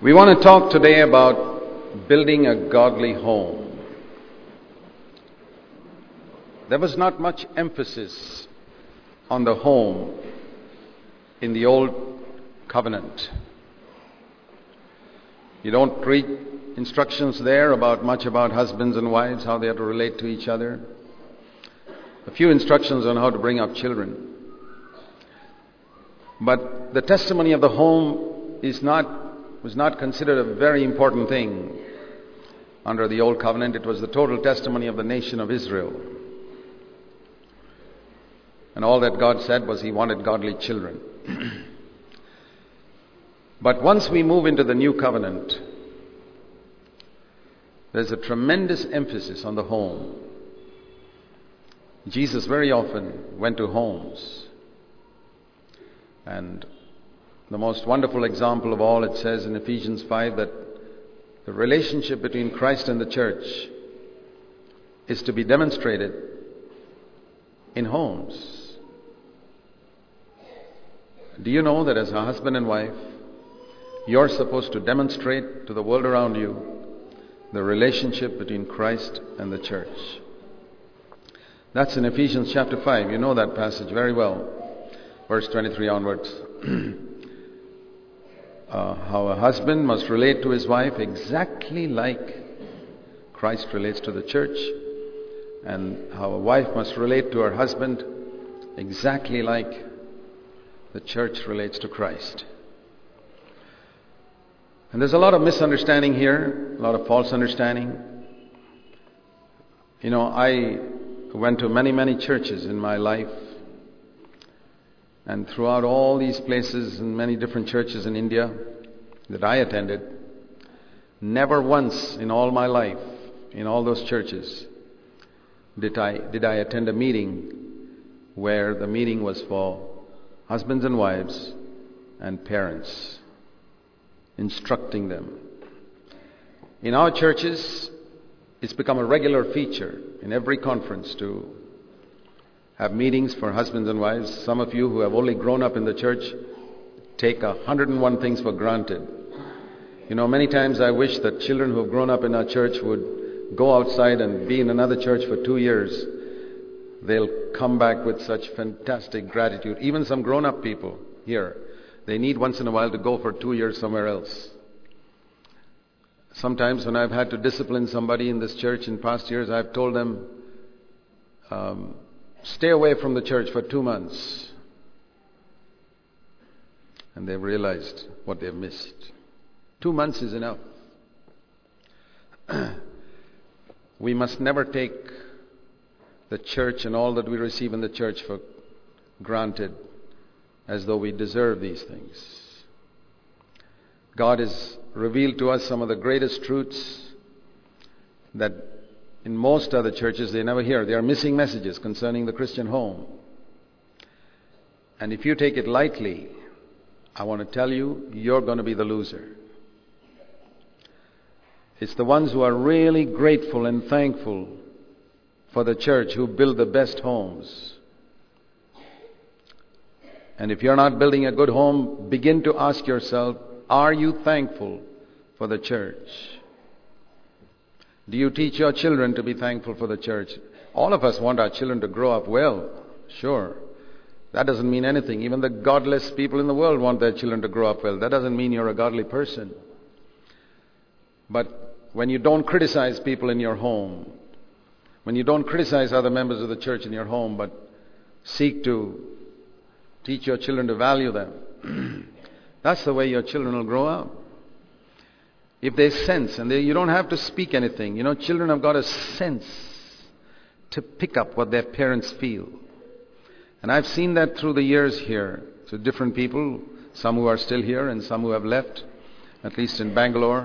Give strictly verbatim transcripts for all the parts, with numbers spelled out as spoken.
We want to talk today about building a godly home. There was not much emphasis on the home in the Old Covenant. You don't read instructions there about much about husbands and wives, how they have to relate to each other. A few instructions on how to bring up children. But the testimony of the home is not was not considered a very important thing under the Old Covenant. It was the total testimony of the nation of Israel. And all that God said was He wanted godly children. But once we move into the New Covenant, there's a tremendous emphasis on the home. Jesus very often went to homes. And the most wonderful example of all, it says in Ephesians five that the relationship between Christ and the church is to be demonstrated in homes. Do you know that as a husband and wife, you're supposed to demonstrate to the world around you the relationship between Christ and the church? That's in Ephesians chapter five. You know that passage very well. Verse twenty-three onwards. Uh, how a husband must relate to his wife exactly like Christ relates to the church, and how a wife must relate to her husband exactly like the church relates to Christ. And there's a lot of misunderstanding here, a lot of false understanding. You know, I went to many, many churches in my life. And throughout all these places and many different churches in India that I attended, never once in all my life, in all those churches, did I, did I attend a meeting where the meeting was for husbands and wives and parents, instructing them. In our churches, it's become a regular feature in every conference to have meetings for husbands and wives. Some of you who have only grown up in the church take a hundred and one things for granted. You know, many times I wish that children who have grown up in our church would go outside and be in another church for two years. They'll come back with such fantastic gratitude. Even some grown-up people here, they need once in a while to go for two years somewhere else. Sometimes when I've had to discipline somebody in this church in past years, I've told them, um, stay away from the church for two months. And they've realized what they've missed. Two months is enough. We must never take the church and all that we receive in the church for granted as though we deserve these things. God has revealed to us some of the greatest truths that in most other churches they never hear. They are missing messages concerning the Christian home. And if you take it lightly, I want to tell you, you're going to be the loser. It's the ones who are really grateful and thankful for the church who build the best homes. And if you're not building a good home, begin to ask yourself, are you thankful for the church? Do you teach your children to be thankful for the church? All of us want our children to grow up well, sure. That doesn't mean anything. Even the godless people in the world want their children to grow up well. That doesn't mean you're a godly person. But when you don't criticize people in your home, when you don't criticize other members of the church in your home, but seek to teach your children to value them, that's the way your children will grow up. If they sense, and they, you don't have to speak anything. You know, children have got a sense to pick up what their parents feel. And I've seen that through the years here. So different people, some who are still here and some who have left, at least in Bangalore.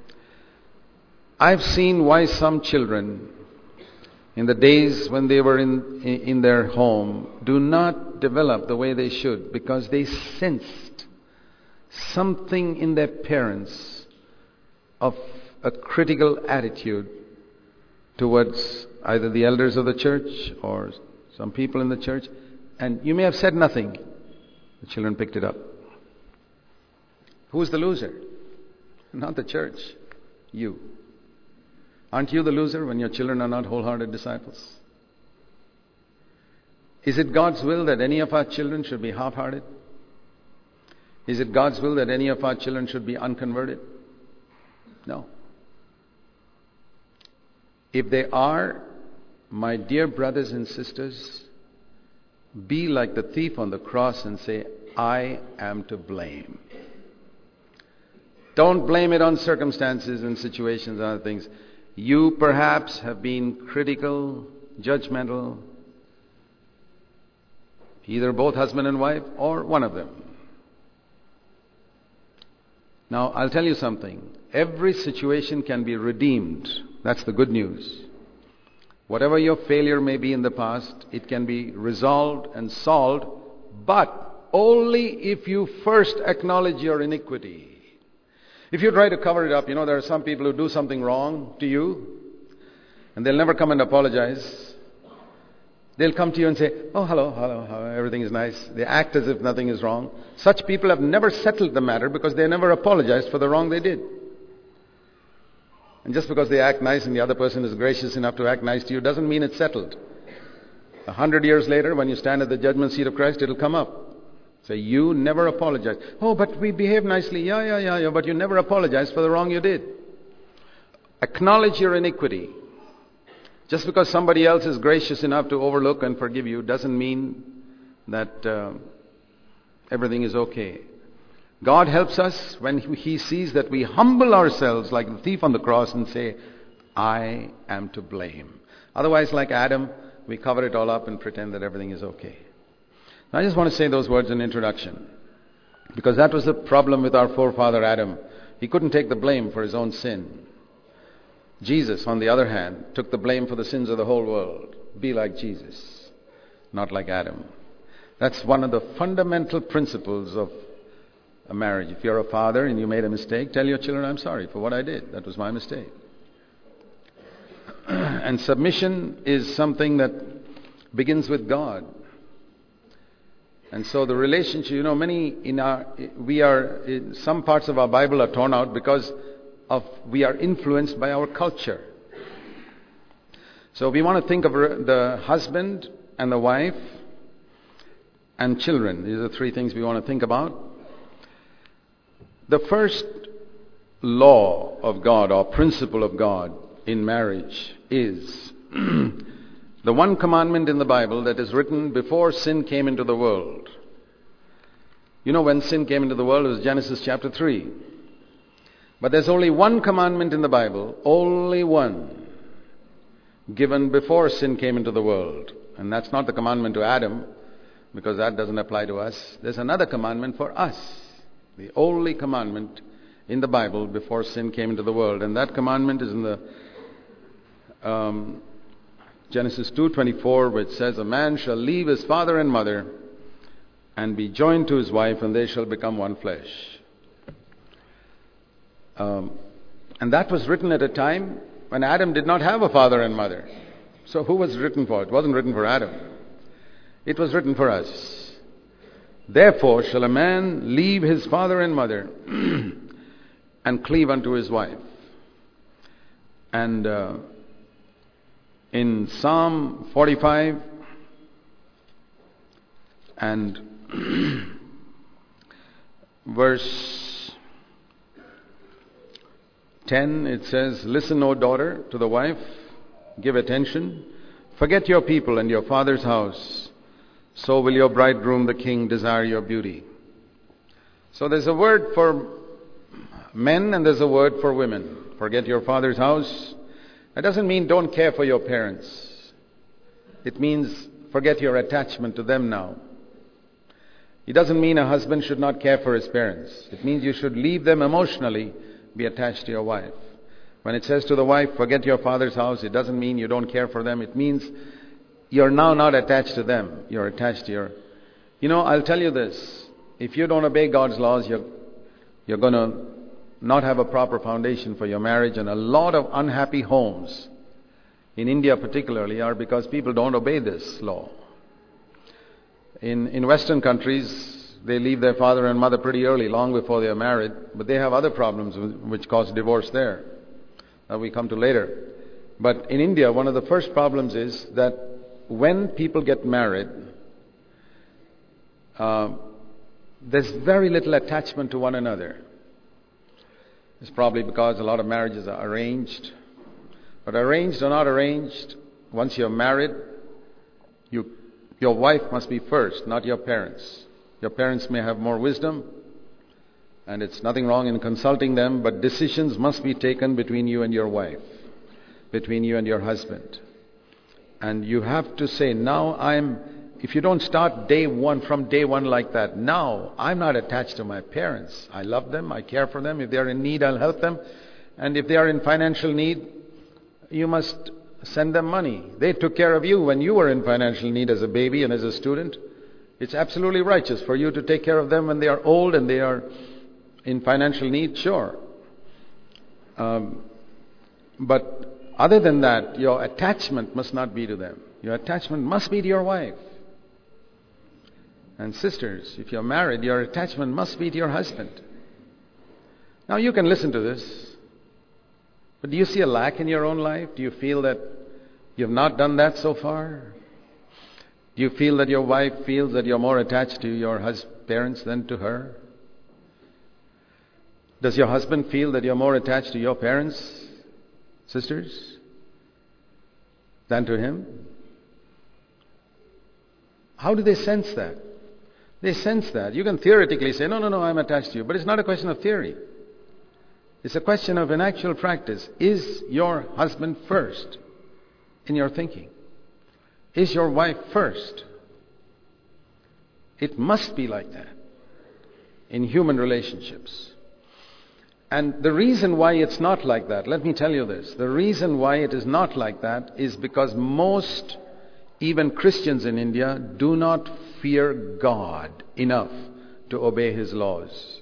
I've seen why some children, in the days when they were in, in their home, do not develop the way they should, because they sensed something in their parents of a critical attitude towards either the elders of the church or some people in the church. And you may have said nothing. The children picked it up. Who's the loser? Not the church. You. Aren't you the loser when your children are not wholehearted disciples? Is it God's will that any of our children should be half-hearted? Is it God's will that any of our children should be unconverted? No. If they are, my dear brothers and sisters, be like the thief on the cross and say, I am to blame. Don't blame it on circumstances and situations and other things. You perhaps have been critical, judgmental, either both husband and wife or one of them. Now, I'll tell you something. Every situation can be redeemed. That's the good news. Whatever your failure may be in the past, it can be resolved and solved, but only if you first acknowledge your iniquity. If you try to cover it up, you know, there are some people who do something wrong to you, and they'll never come and apologize. They'll come to you and say, oh, hello, hello, hello, everything is nice. They act as if nothing is wrong. Such people have never settled the matter because they never apologized for the wrong they did. And just because they act nice and the other person is gracious enough to act nice to you doesn't mean it's settled. A hundred years later, when you stand at the judgment seat of Christ, it'll come up. Say, you never apologized. Oh, but we behave nicely. Yeah, yeah, yeah, yeah, but you never apologized for the wrong you did. Acknowledge your iniquity. Just because somebody else is gracious enough to overlook and forgive you doesn't mean that uh, everything is okay. God helps us when He sees that we humble ourselves like the thief on the cross and say, I am to blame. Otherwise, like Adam, we cover it all up and pretend that everything is okay. Now, I just want to say those words in introduction, because that was the problem with our forefather Adam. He couldn't take the blame for his own sin. Jesus, on the other hand, took the blame for the sins of the whole world. Be like Jesus, not like Adam. That's one of the fundamental principles of a marriage. If you're a father and you made a mistake, tell your children, I'm sorry for what I did. That was my mistake. And submission is something that begins with God. And so the relationship, you know, many in our, we are, in some parts of our Bible are torn out because of, we are influenced by our culture. So we want to think of the husband and the wife and children. These are the three things we want to think about. The first law of God or principle of God in marriage is the one commandment in the Bible that is written before sin came into the world. You know, when sin came into the world, it was Genesis chapter three. But there's only one commandment in the Bible, only one, given before sin came into the world. And that's not the commandment to Adam, because that doesn't apply to us. There's another commandment for us. The only commandment in the Bible before sin came into the world. And that commandment is in the um, Genesis two twenty-four, which says, a man shall leave his father and mother and be joined to his wife, and they shall become one flesh. Um, and that was written at a time when Adam did not have a father and mother. So who was it written for? It wasn't written for Adam. It was written for us. Therefore shall a man leave his father and mother and cleave unto his wife. And uh, in Psalm forty-five and verse ten, it says, listen, O daughter, to the wife, give attention. Forget your people and your father's house. So will your bridegroom, the king, desire your beauty. So there's a word for men and there's a word for women. Forget your father's house. That doesn't mean don't care for your parents. It means forget your attachment to them now. It doesn't mean a husband should not care for his parents. It means you should leave them emotionally, be attached to your wife. When it says to the wife, forget your father's house, it doesn't mean you don't care for them. It means you're now not attached to them. You're attached to your... You know, I'll tell you this. If you don't obey God's laws, you're, you're going to not have a proper foundation for your marriage. And a lot of unhappy homes, in India particularly, are because people don't obey this law. In, in Western countries, They leave their father and mother pretty early, long before they are married, but they have other problems which cause divorce there. That we come to later. But in India, one of the first problems is that when people get married, uh, there's very little attachment to one another. It's probably because a lot of marriages are arranged. But arranged or not arranged, once you're married, you, your wife must be first, not your parents. Your parents may have more wisdom, and it's nothing wrong in consulting them, but decisions must be taken between you and your wife, between you and your husband. And you have to say, now I'm, if you don't start day one, from day one like that, now I'm not attached to my parents. I love them, I care for them. If they are in need, I'll help them. And if they are in financial need, you must send them money. They took care of you when you were in financial need as a baby and as a student. It's absolutely righteous for you to take care of them when they are old and they are in financial need, sure. Um, but other than that, your attachment must not be to them. Your attachment must be to your wife. And sisters, if you're married, your attachment must be to your husband. Now you can listen to this. But do you see a lack in your own life? Do you feel that you have not done that so far? Do you feel that your wife feels that you're more attached to your hus- parents than to her? Does your husband feel that you're more attached to your parents, sisters, than to him? How do they sense that? They sense that. You can theoretically say, no, no, no, I'm attached to you. But it's not a question of theory. It's a question of an actual practice. Is your husband first in your thinking? Is your wife first? It must be like that in human relationships. And the reason why it's not like that, let me tell you this. The reason why it is not like that is because most, even Christians in India, do not fear God enough to obey His laws.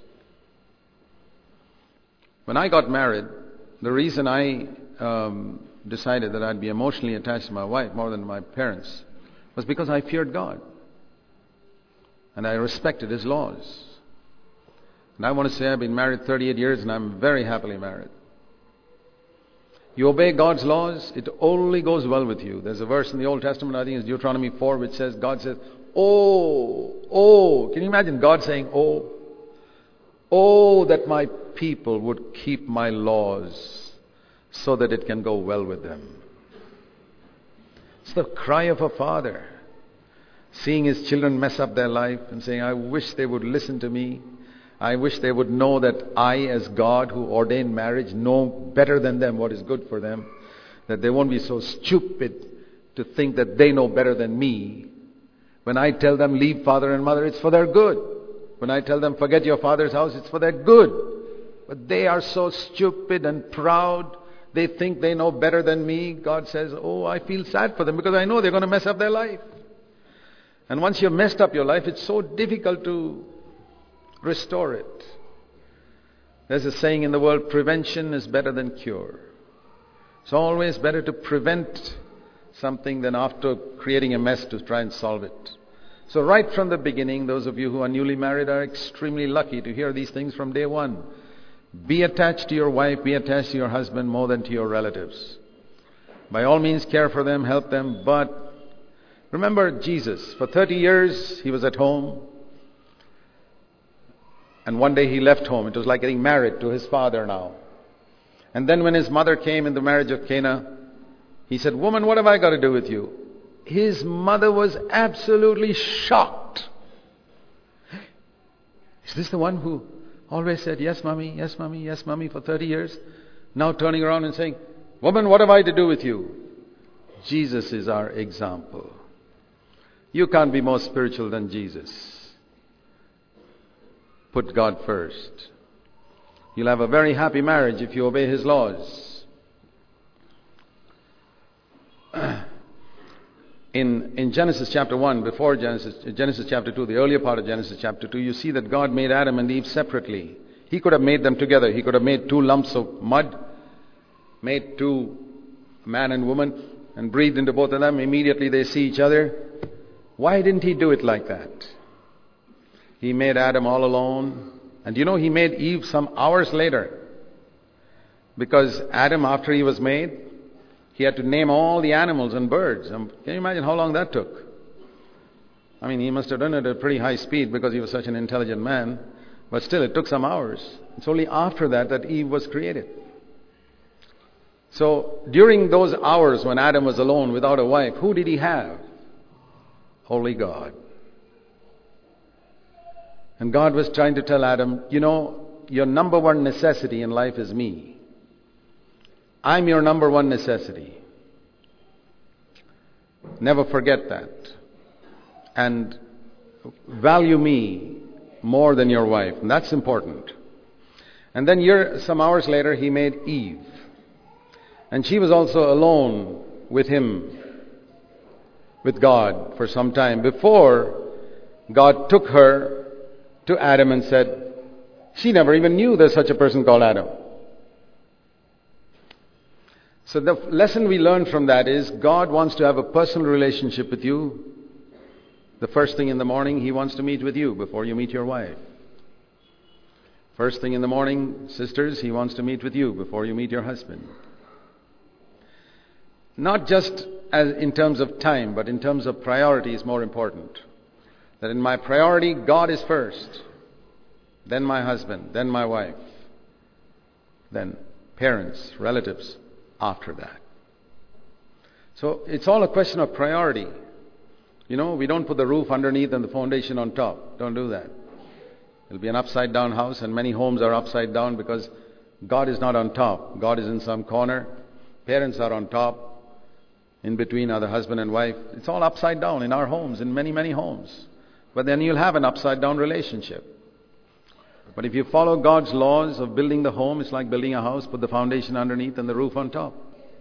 When I got married, the reason I um, decided that I'd be emotionally attached to my wife more than my parents was because I feared God. And I respected His laws. And I want to say I've been married thirty-eight years and I'm very happily married. You obey God's laws, it only goes well with you. There's a verse in the Old Testament, I think it's Deuteronomy four, which says, God says, oh, oh, can you imagine God saying, oh, oh, that my people would keep my laws so that it can go well with them. It's the cry of a father, seeing his children mess up their life and saying, I wish they would listen to me. I wish they would know that I, as God who ordained marriage, know better than them what is good for them. That they won't be so stupid to think that they know better than me. When I tell them leave father and mother, it's for their good. When I tell them forget your father's house, it's for their good. But they are so stupid and proud. They think they know better than me. God says, oh, I feel sad for them because I know they're going to mess up their life. And once you've messed up your life, it's so difficult to restore it. There's a saying in the world, prevention is better than cure. It's always better to prevent something than after creating a mess to try and solve it. So right from the beginning, those of you who are newly married are extremely lucky to hear these things from day one. Be attached to your wife, be attached to your husband more than to your relatives. By all means, care for them, help them, but remember Jesus. For thirty years, he was at home. And one day he left home. It was like getting married to his father now. And then when his mother came in the marriage of Cana, he said, woman, what have I got to do with you? His mother was absolutely shocked. Is this the one who always said, yes, mommy, yes, mommy, yes, mommy, for thirty years? Now turning around and saying, woman, what have I to do with you? Jesus is our example. You can't be more spiritual than Jesus. Put God first. You'll have a very happy marriage if you obey His laws. In, in Genesis chapter one, before Genesis, Genesis chapter two, the earlier part of Genesis chapter two, you see that God made Adam and Eve separately. He could have made them together. He could have made two lumps of mud, made two man and woman, and breathed into both of them. Immediately they see each other. Why didn't He do it like that? He made Adam all alone. And you know, He made Eve some hours later. Because Adam, after he was made, he had to name all the animals and birds. Um, can you imagine how long that took? I mean, he must have done it at a pretty high speed because he was such an intelligent man. But still, it took some hours. It's only after that that Eve was created. So, during those hours when Adam was alone without a wife, who did he have? Holy God. And God was trying to tell Adam, you know, your number one necessity in life is me. I'm your number one necessity. Never forget that. And value me more than your wife. And that's important. And then year, some hours later, He made Eve. And she was also alone with Him, with God, for some time before God took her to Adam and said, she never even knew there's such a person called Adam. So the lesson we learn from that is God wants to have a personal relationship with you. The first thing in the morning, He wants to meet with you before you meet your wife. First thing in the morning, sisters, He wants to meet with you before you meet your husband. Not just as in terms of time, but in terms of priority is more important. That in my priority, God is first. Then my husband, then my wife. Then parents, relatives, after that. So it's all a question of priority. You know, we don't put the roof underneath and the foundation on top. Don't do that. It'll be an upside down house, and many homes are upside down because God is not on top. God is in some corner. Parents are on top. In between are the husband and wife. It's all upside down in our homes, in many, many homes. But then you'll have an upside down relationship. But if you follow God's laws of building the home, it's like building a house, put the foundation underneath and the roof on top.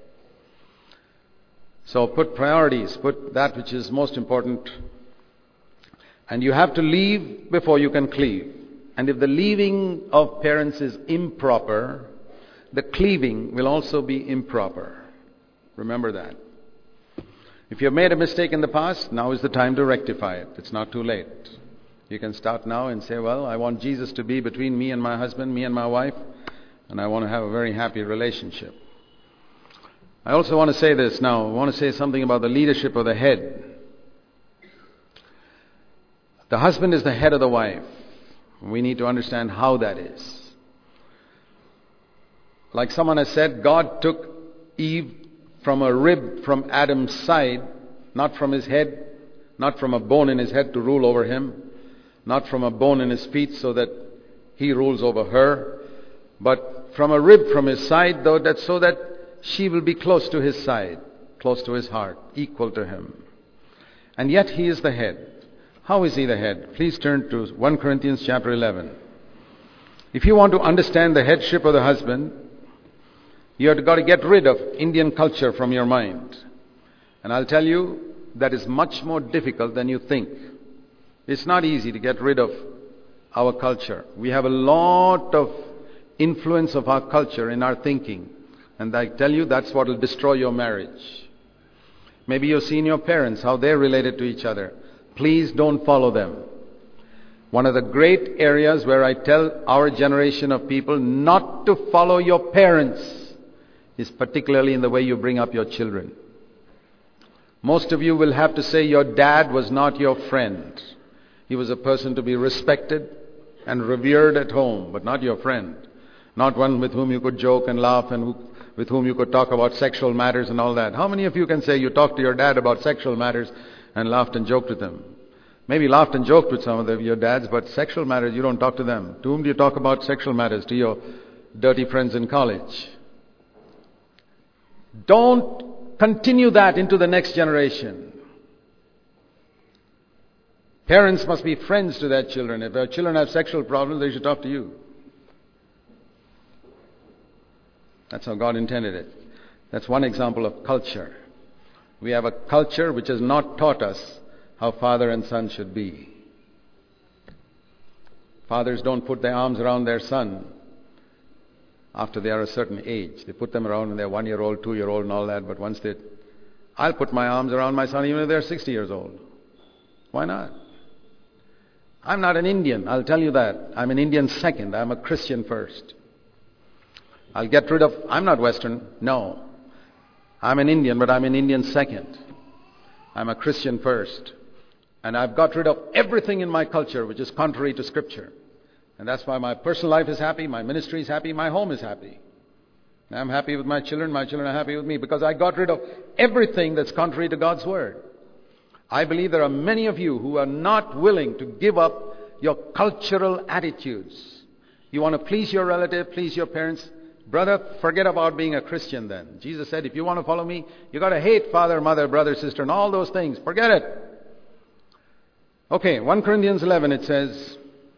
So put priorities, put that which is most important. And you have to leave before you can cleave. And if the leaving of parents is improper, the cleaving will also be improper. Remember that. If you have made a mistake in the past, now is the time to rectify it. It's not too late. You can start now and say, well, I want Jesus to be between me and my husband, me and my wife, and I want to have a very happy relationship. I also want to say this now. I want to say something about the leadership of the head. The husband is the head of the wife. We need to understand how that is. Like someone has said, God took Eve from a rib from Adam's side, not from his head, not from a bone in his head to rule over him, not from a bone in his feet so that he rules over her, but from a rib from his side, though, that so that she will be close to his side, close to his heart, equal to him. And yet he is the head. How is he the head? Please turn to First Corinthians chapter eleven. If you want to understand the headship of the husband, you have got to get rid of Indian culture from your mind. And I'll tell you, that is much more difficult than you think. It's not easy to get rid of our culture. We have a lot of influence of our culture in our thinking. And I tell you, that's what will destroy your marriage. Maybe you've seen your parents, how they're related to each other. Please don't follow them. One of the great areas where I tell our generation of people not to follow your parents is particularly in the way you bring up your children. Most of you will have to say your dad was not your friend. He was a person to be respected and revered at home, but not your friend. Not one with whom you could joke and laugh and who, with whom you could talk about sexual matters and all that. How many of you can say you talked to your dad about sexual matters and laughed and joked with him? Maybe laughed and joked with some of the, your dads, but sexual matters, you don't talk to them. To whom do you talk about sexual matters? To your dirty friends in college. Don't continue that into the next generation. Parents must be friends to their children. If their children have sexual problems, they should talk to you. That's how God intended it. That's one example of culture. We have a culture which has not taught us how father and son should be. Fathers don't put their arms around their son after they are a certain age. They put them around when they're one-year-old, two-year-old and all that, but once they... I'll put my arms around my son even if they're sixty years old. Why not? I'm not an Indian, I'll tell you that. I'm an Indian second. I'm a Christian first. I'll get rid of, I'm not Western, no. I'm an Indian, but I'm an Indian second. I'm a Christian first. And I've got rid of everything in my culture which is contrary to Scripture. And that's why my personal life is happy, my ministry is happy, my home is happy. I'm happy with my children, my children are happy with me, because I got rid of everything that's contrary to God's Word. I believe there are many of you who are not willing to give up your cultural attitudes. You want to please your relative, please your parents. Brother, forget about being a Christian then. Jesus said, if you want to follow me, you got to hate father, mother, brother, sister, and all those things. Forget it. Okay, First Corinthians eleven, it says,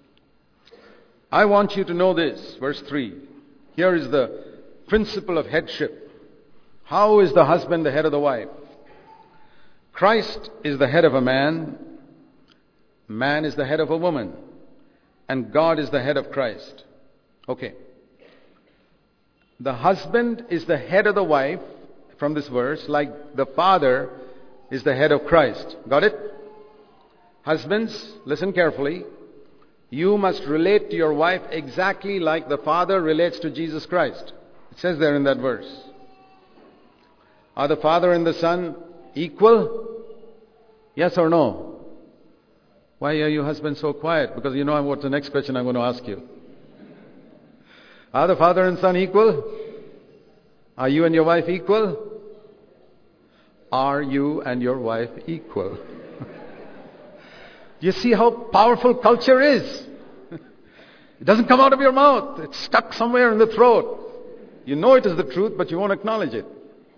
I want you to know this, verse three. Here is the principle of headship. How is the husband the head of the wife? Christ is the head of a man, man is the head of a woman, and God is the head of Christ. Okay. The husband is the head of the wife, from this verse, like the father is the head of Christ. Got it? Husbands, listen carefully. You must relate to your wife exactly like the Father relates to Jesus Christ. It says there in that verse. Are the Father and the Son equal? Yes or no? Why are you husbands so quiet? Because you know what's the next question I'm going to ask you. Are the Father and Son equal? Are you and your wife equal? Are you and your wife equal? You see how powerful culture is. It doesn't come out of your mouth. It's stuck somewhere in the throat. You know it is the truth, but you won't acknowledge it.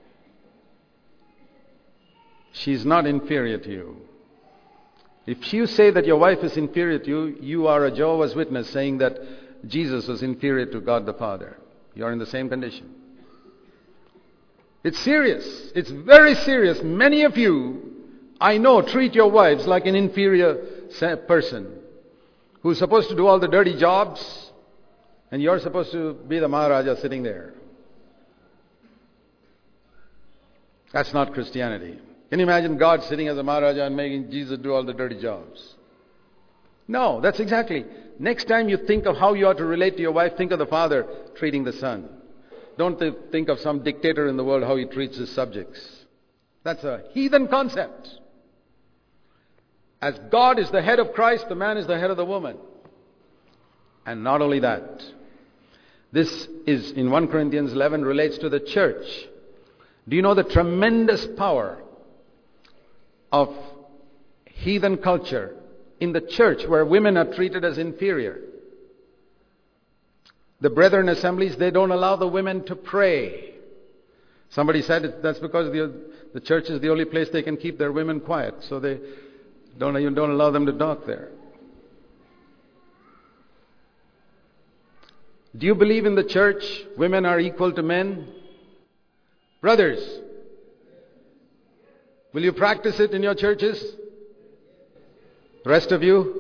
She's not inferior to you. If you say that your wife is inferior to you, you are a Jehovah's Witness saying that Jesus was inferior to God the Father. You are in the same condition. It's serious. It's very serious. Many of you, I know, treat your wives like an inferior person who's supposed to do all the dirty jobs, and you're supposed to be the Maharaja sitting there. That's not Christianity. Can you imagine God sitting as a Maharaja and making Jesus do all the dirty jobs? No, that's exactly. Next time you think of how you ought to relate to your wife, think of the father treating the son. Don't th- think of some dictator in the world, how he treats his subjects. That's a heathen concept. As God is the head of Christ, the man is the head of the woman. And not only that, this is in First Corinthians eleven relates to the church. Do you know the tremendous power of heathen culture in the church where women are treated as inferior? The Brethren assemblies, they don't allow the women to pray. Somebody said that's because the, the church is the only place they can keep their women quiet. So they don't, you don't allow them to talk there. Do you believe in the church women are equal to men? Brothers, will you practice it in your churches? Rest of you?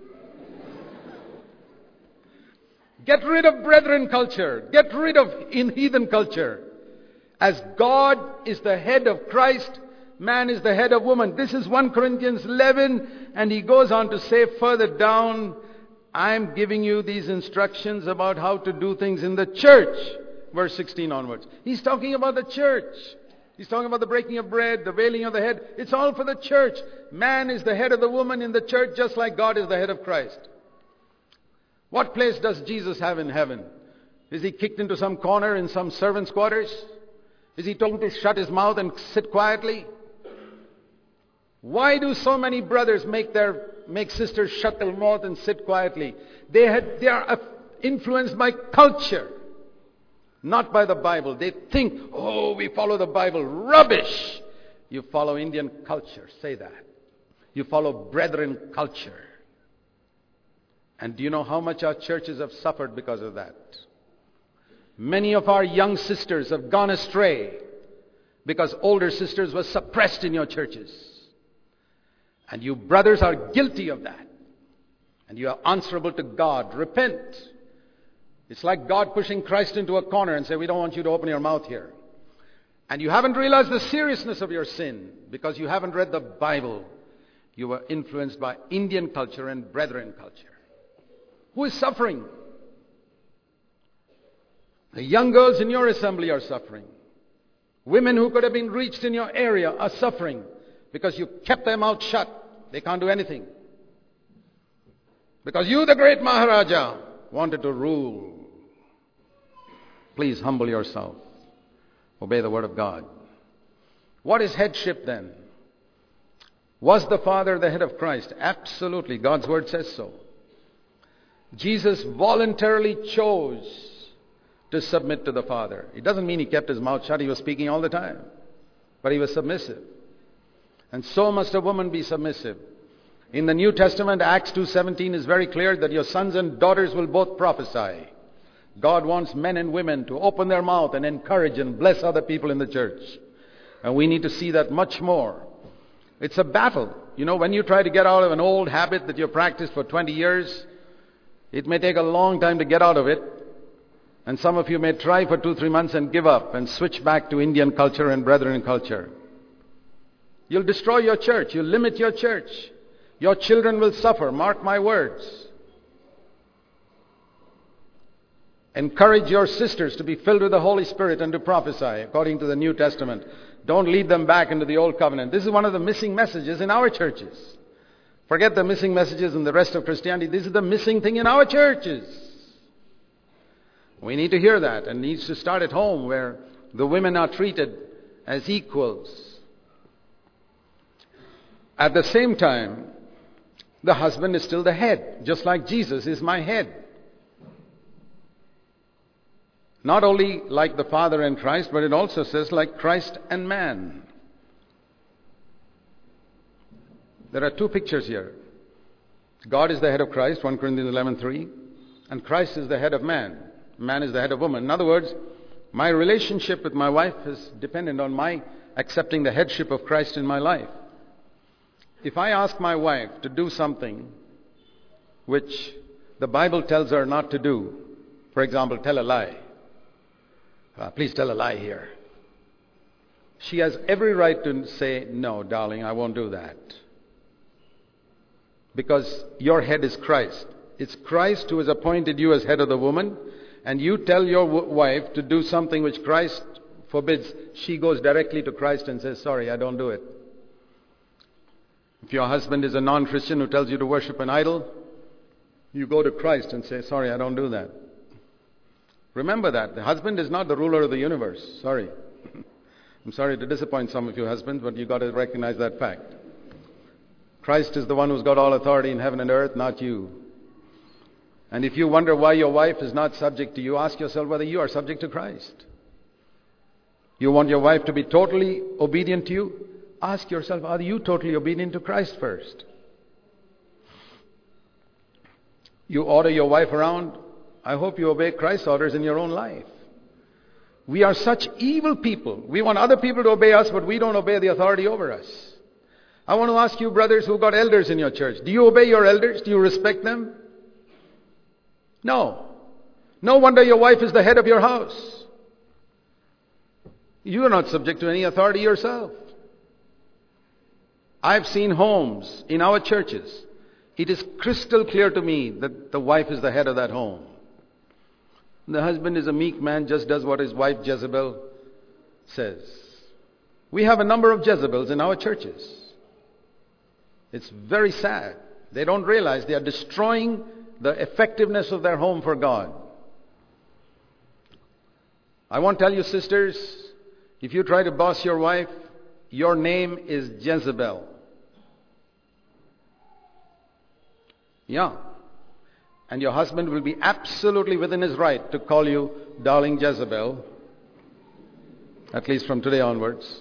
Get rid of brethren culture. Get rid of in heathen culture. As God is the head of Christ, man is the head of woman. This is First Corinthians eleven, and he goes on to say further down, I'm giving you these instructions about how to do things in the church. Verse sixteen onwards. He's talking about the church. He's talking about the breaking of bread, the veiling of the head. It's all for the church. Man is the head of the woman in the church, just like God is the head of Christ. What place does Jesus have in heaven? Is he kicked into some corner in some servant's quarters? Is he told to shut his mouth and sit quietly? Why do so many brothers make their make sisters shut their mouth and sit quietly? They had they are influenced by culture, not by the Bible. They think, oh, we follow the Bible. Rubbish! You follow Indian culture. Say that. You follow brethren culture. And do you know how much our churches have suffered because of that? Many of our young sisters have gone astray because older sisters were suppressed in your churches. And you brothers are guilty of that. And you are answerable to God. Repent. It's like God pushing Christ into a corner and say, we don't want you to open your mouth here. And you haven't realized the seriousness of your sin because you haven't read the Bible. You were influenced by Indian culture and brethren culture. Who is suffering? The young girls in your assembly are suffering. Women who could have been reached in your area are suffering because you kept their mouth shut. They can't do anything. Because you, the great Maharaja, wanted to rule. Please humble yourself. Obey the word of God. What is headship then? Was the Father the head of Christ? Absolutely. God's word says so. Jesus voluntarily chose to submit to the Father. It doesn't mean he kept his mouth shut. He was speaking all the time. But he was submissive. And so must a woman be submissive. In the New Testament, Acts two seventeen is very clear that your sons and daughters will both prophesy. God wants men and women to open their mouth and encourage and bless other people in the church. And we need to see that much more. It's a battle. You know, when you try to get out of an old habit that you've practiced for twenty years, it may take a long time to get out of it. And some of you may try for two, three months and give up and switch back to Indian culture and brethren culture. You'll destroy your church. You'll limit your church. Your children will suffer. Mark my words. Encourage your sisters to be filled with the Holy Spirit and to prophesy according to the New Testament. Don't lead them back into the Old Covenant. This is one of the missing messages in our churches. Forget the missing messages in the rest of Christianity. This is the missing thing in our churches. We need to hear that, and it needs to start at home where the women are treated as equals. At the same time, the husband is still the head, just like Jesus is my head. Not only like the Father and Christ, but it also says like Christ and man. There are two pictures here. God is the head of Christ, First Corinthians eleven three, and Christ is the head of man. Man is the head of woman. In other words, my relationship with my wife is dependent on my accepting the headship of Christ in my life. If I ask my wife to do something which the Bible tells her not to do, for example, tell a lie. Uh, please tell a lie here. She has every right to say, no, darling, I won't do that. Because your head is Christ. It's Christ who has appointed you as head of the woman, and you tell your w- wife to do something which Christ forbids. She goes directly to Christ and says, sorry, I don't do it. If your husband is a non-Christian who tells you to worship an idol, you go to Christ and say, sorry, I don't do that. Remember that. The husband is not the ruler of the universe. Sorry. I'm sorry to disappoint some of you husbands, but you've got to recognize that fact. Christ is the one who's got all authority in heaven and earth, not you. And if you wonder why your wife is not subject to you, ask yourself whether you are subject to Christ. You want your wife to be totally obedient to you? Ask yourself, are you totally obedient to Christ first? You order your wife around. I hope you obey Christ's orders in your own life. We are such evil people. We want other people to obey us, but we don't obey the authority over us. I want to ask you, brothers who've got elders in your church, do you obey your elders? Do you respect them? No. No wonder your wife is the head of your house. You are not subject to any authority yourself. I've seen homes in our churches. It is crystal clear to me that the wife is the head of that home. The husband is a meek man, just does what his wife Jezebel says. We have a number of Jezebels in our churches. It's very sad. They don't realize they are destroying the effectiveness of their home for God. I want to tell you, sisters, if you try to boss your wife, your name is Jezebel. Yeah. And your husband will be absolutely within his right to call you darling Jezebel, at least from today onwards.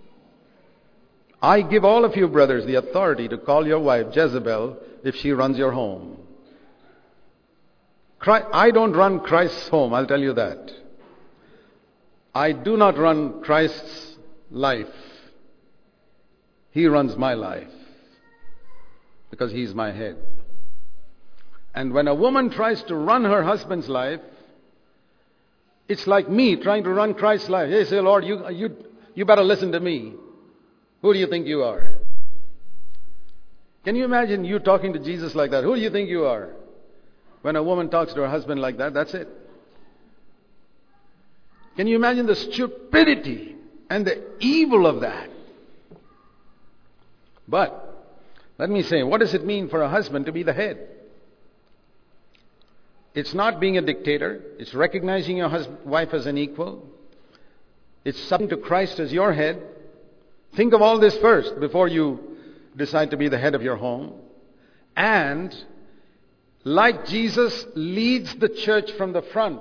I give all of you brothers the authority to call your wife Jezebel if she runs your home. I don't run Christ's home, I'll tell you that. I do not run Christ's life. He runs my life because he's my head. And when a woman tries to run her husband's life, it's like me trying to run Christ's life. Hey, say, Lord, you, you, you better listen to me. Who do you think you are? Can you imagine you talking to Jesus like that? Who do you think you are? When a woman talks to her husband like that, that's it. Can you imagine the stupidity and the evil of that? But, let me say, what does it mean for a husband to be the head? It's not being a dictator. It's recognizing your husband, wife as an equal. It's submitting to Christ as your head. Think of all this first before you decide to be the head of your home. And, like Jesus leads the church from the front.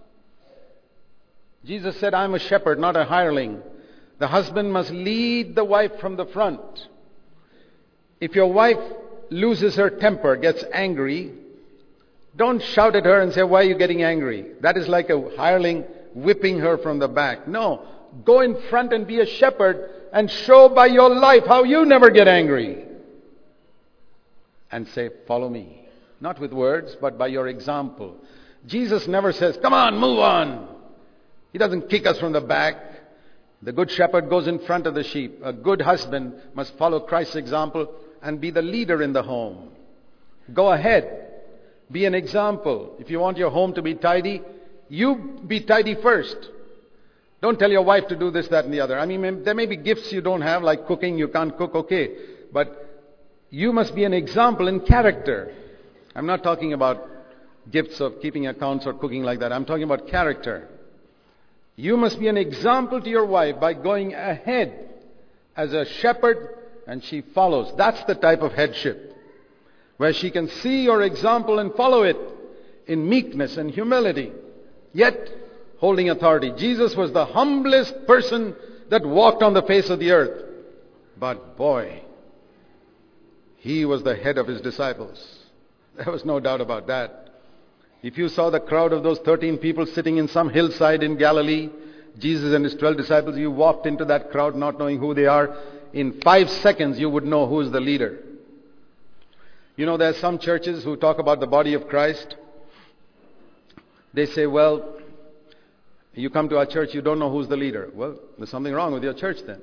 Jesus said, I'm a shepherd, not a hireling. The husband must lead the wife from the front. If your wife loses her temper, gets angry, don't shout at her and say, why are you getting angry? That is like a hireling whipping her from the back. No, go in front and be a shepherd and show by your life how you never get angry. And say, follow me. Not with words, but by your example. Jesus never says, come on, move on. He doesn't kick us from the back. The good shepherd goes in front of the sheep. A good husband must follow Christ's example and be the leader in the home. Go ahead. Be an example. If you want your home to be tidy, you be tidy first. Don't tell your wife to do this, that, and the other. I mean, there may be gifts you don't have, like cooking. You can't cook, okay. But you must be an example in character. I'm not talking about gifts of keeping accounts or cooking like that. I'm talking about character. You must be an example to your wife by going ahead as a shepherd, and she follows. That's the type of headship, where she can see your example and follow it in meekness and humility, yet holding authority. Jesus was the humblest person that walked on the face of the earth. But boy, he was the head of his disciples. There was no doubt about that. If you saw the crowd of those thirteen people sitting in some hillside in Galilee, Jesus and his twelve disciples, you walked into that crowd not knowing who they are. In five seconds you would know who is the leader. You know, there are some churches who talk about the body of Christ. They say, well, you come to our church, you don't know who's the leader. Well, there's something wrong with your church then.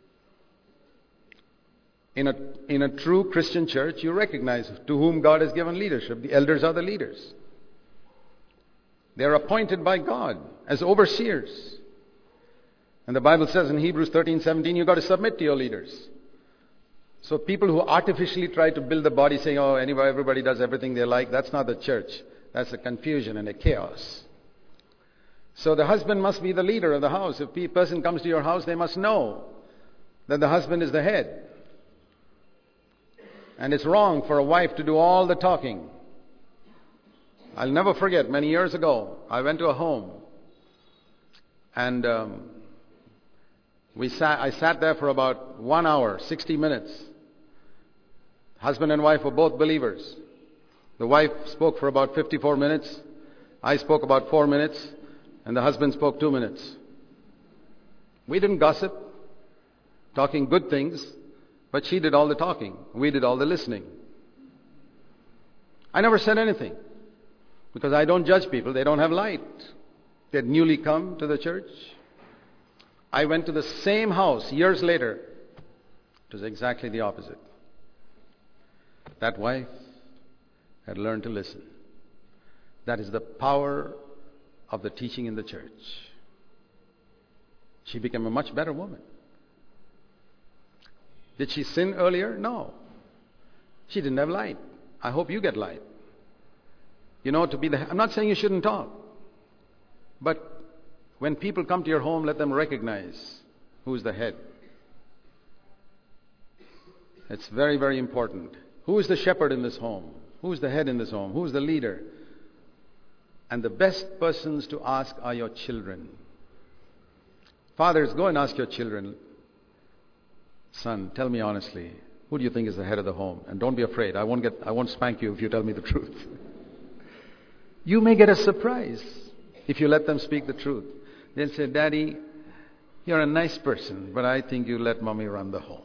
In a, in a true Christian church, you recognize to whom God has given leadership. The elders are the leaders. They're appointed by God as overseers. And the Bible says in Hebrews thirteen seventeen, you've got to submit to your leaders. So people who artificially try to build the body saying, oh, anybody, everybody does everything they like, that's not the church. That's a confusion and a chaos. So the husband must be the leader of the house. If a person comes to your house, they must know that the husband is the head. And it's wrong for a wife to do all the talking. I'll never forget, many years ago, I went to a home. And um, we sat. I sat there for about one hour, sixty minutes. Husband and wife were both believers. The wife spoke for about fifty-four minutes. I spoke about four minutes. And the husband spoke two minutes. We didn't gossip, talking good things. But she did all the talking. We did all the listening. I never said anything. Because I don't judge people. They don't have light. They had newly come to the church. I went to the same house years later. It was exactly the opposite. That wife had learned to listen. That is the power of the teaching in the church. She became a much better woman. Did she sin earlier? No. She didn't have light. I hope you get light. You know, to be the... I'm not saying you shouldn't talk. But when people come to your home, let them recognize who's the head. It's very, very important. Who is the shepherd in this home? Who's the head in this home? Who's the leader? And the best persons to ask are your children. Fathers, go and ask your children, son, tell me honestly, who do you think is the head of the home? And don't be afraid. I won't get, I won't spank you if you tell me the truth. You may get a surprise if you let them speak the truth. They'll say, Daddy, you're a nice person, but I think you let mommy run the home.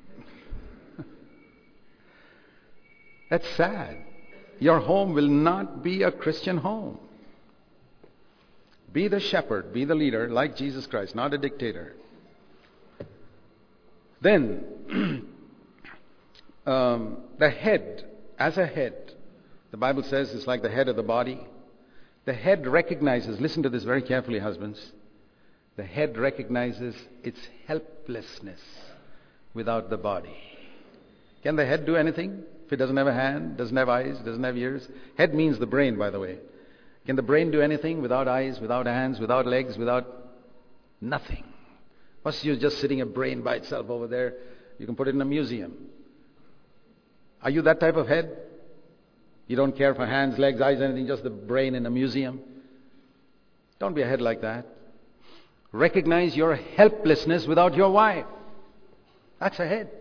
That's sad. Your home will not be a Christian home. Be the shepherd, be the leader, like Jesus Christ, not a dictator. Then, um, the head, as a head, the Bible says it's like the head of the body. The head recognizes, listen to this very carefully, husbands. The head recognizes its helplessness without the body. Can the head do anything if it doesn't have a hand, doesn't have eyes, doesn't have ears? Head means the brain, by the way. Can the brain do anything without eyes, without hands, without legs, without nothing? Plus, you're just sitting a brain by itself over there. You can put it in a museum. Are you that type of head? You don't care for hands, legs, eyes, anything, just the brain in a museum? Don't be a head like that. Recognize your helplessness without your wife. That's a head.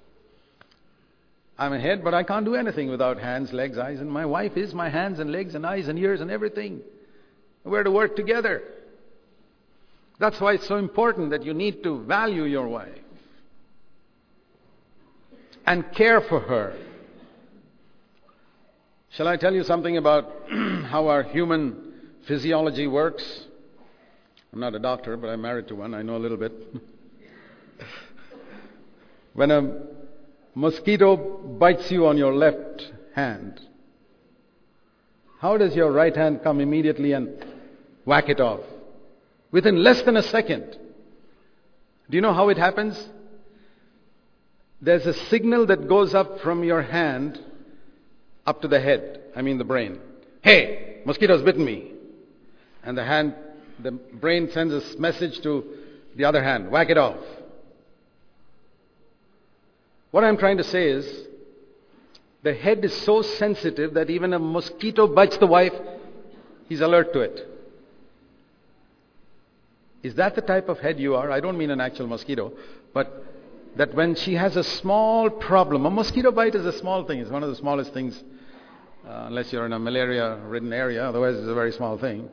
I'm a head, but I can't do anything without hands, legs, eyes, and my wife is my hands and legs and eyes and ears and everything. We're to work together. That's why it's so important that you need to value your wife and care for her. Shall I tell you something about how our human physiology works? I'm not a doctor, but I'm married to one. I know a little bit. When a mosquito bites you on your left hand, how does your right hand come immediately and whack it off? Within less than a second. Do you know how it happens? There's a signal that goes up from your hand up to the head, I mean the brain. Hey, mosquito's bitten me. And the hand, the brain sends a message to the other hand, whack it off. What I'm trying to say is, the head is so sensitive that even a mosquito bites the wife, he's alert to it. Is that the type of head you are? I don't mean an actual mosquito, but that when she has a small problem, a mosquito bite is a small thing. It's one of the smallest things, uh, unless you're in a malaria-ridden area. Otherwise, it's a very small thing.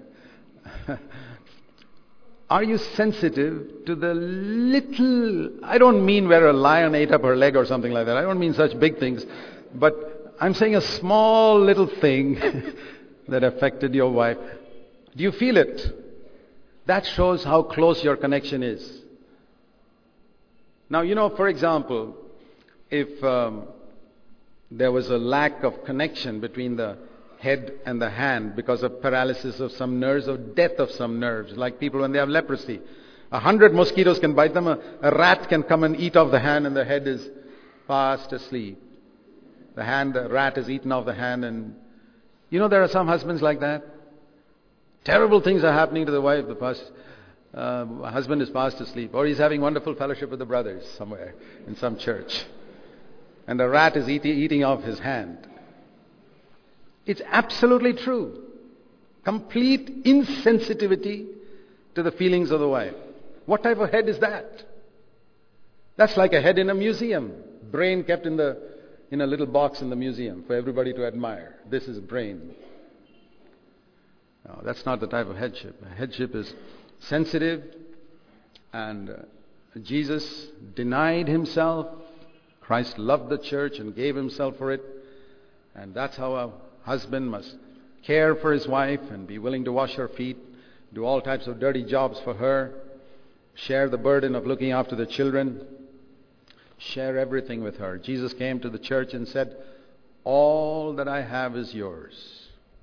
Are you sensitive to the little... I don't mean where a lion ate up her leg or something like that. I don't mean such big things. But I'm saying a small little thing that affected your wife. Do you feel it? That shows how close your connection is. Now, you know, for example, if um, there was a lack of connection between the head and the hand because of paralysis of some nerves or death of some nerves, like people when they have leprosy. A hundred mosquitoes can bite them, a, a rat can come and eat off the hand and the head is fast asleep. The hand, the rat is eaten off the hand, and you know there are some husbands like that. Terrible things are happening to the wife. The past, uh, husband is fast asleep, or he's having wonderful fellowship with the brothers somewhere in some church, and the rat is eat, eating off his hand. It's absolutely true. Complete insensitivity to the feelings of the wife. What type of head is that? That's like a head in a museum. Brain kept in the in a little box in the museum for everybody to admire. This is brain. No, that's not the type of headship. Headship is sensitive, and uh, Jesus denied himself. Christ loved the church and gave himself for it. And that's how a husband must care for his wife and be willing to wash her feet, do all types of dirty jobs for her, share the burden of looking after the children, share everything with her. Jesus came to the church and said, all that I have is yours.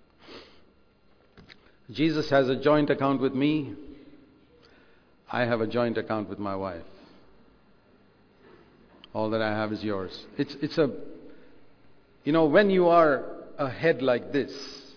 Jesus has a joint account with me. I have a joint account with my wife. All that I have is yours. It's, it's a, you know, when you are a head like this,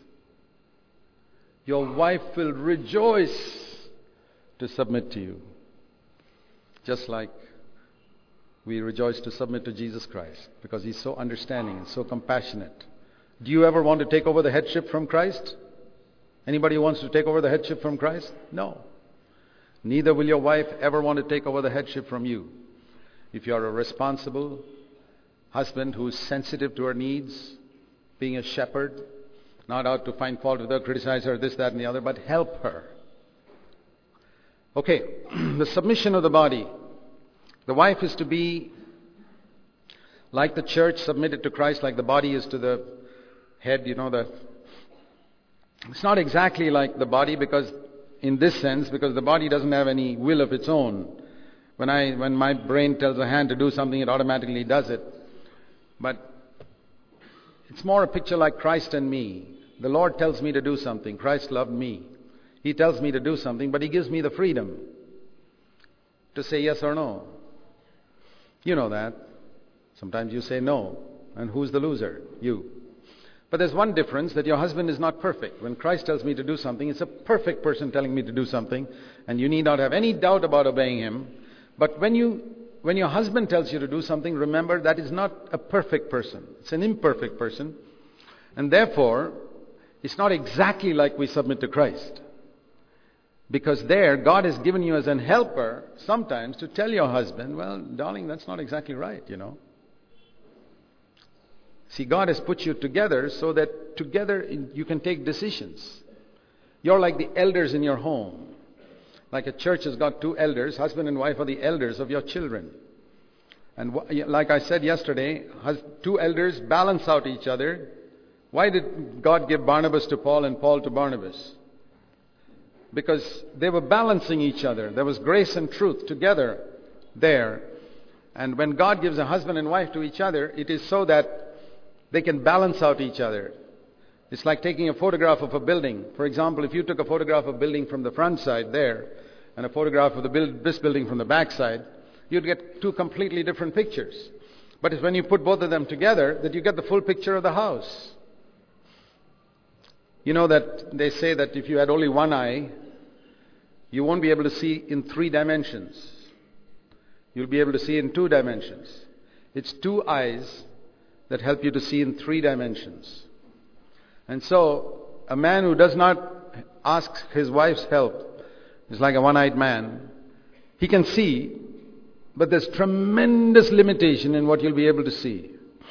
your wife will rejoice to submit to you. Just like we rejoice to submit to Jesus Christ, because he's so understanding and so compassionate. Do you ever want to take over the headship from Christ? Anybody who wants to take over the headship from Christ? No. Neither will your wife ever want to take over the headship from you. If you are a responsible husband who is sensitive to her needs, being a shepherd, not out to find fault with her, criticize her, this, that, and the other, but help her. Okay, the submission of the body. The wife is to be like the church submitted to Christ, like the body is to the head, you know, the... It's not exactly like the body, because in this sense, because the body doesn't have any will of its own. When I, when my brain tells the hand to do something, it automatically does it. But it's more a picture like Christ and me. The Lord tells me to do something. Christ loved me. He tells me to do something, but He gives me the freedom to say yes or no. You know that. Sometimes you say no. And who's the loser? You. But there's one difference, that your husband is not perfect. When Christ tells me to do something, it's a perfect person telling me to do something, and you need not have any doubt about obeying Him. But when you, when your husband tells you to do something, remember that is not a perfect person. It's an imperfect person. And therefore, it's not exactly like we submit to Christ. Because there, God has given you as an helper sometimes to tell your husband, well, darling, that's not exactly right, you know. See, God has put you together so that together you can take decisions. You're like the elders in your home. Like a church has got two elders, husband and wife are the elders of your children. And wh- like I said yesterday, hus- two elders balance out each other. Why did God give Barnabas to Paul and Paul to Barnabas? Because they were balancing each other. There was grace and truth together there. And when God gives a husband and wife to each other, it is so that they can balance out each other. It's like taking a photograph of a building. For example, if you took a photograph of a building from the front side there, and a photograph of the build, this building from the back side, you'd get two completely different pictures. But it's when you put both of them together that you get the full picture of the house. You know that they say that if you had only one eye, you won't be able to see in three dimensions. You'll be able to see in two dimensions. It's two eyes that help you to see in three dimensions. And so, a man who does not ask his wife's help is like a one-eyed man. He can see, but there's tremendous limitation in what you'll be able to see.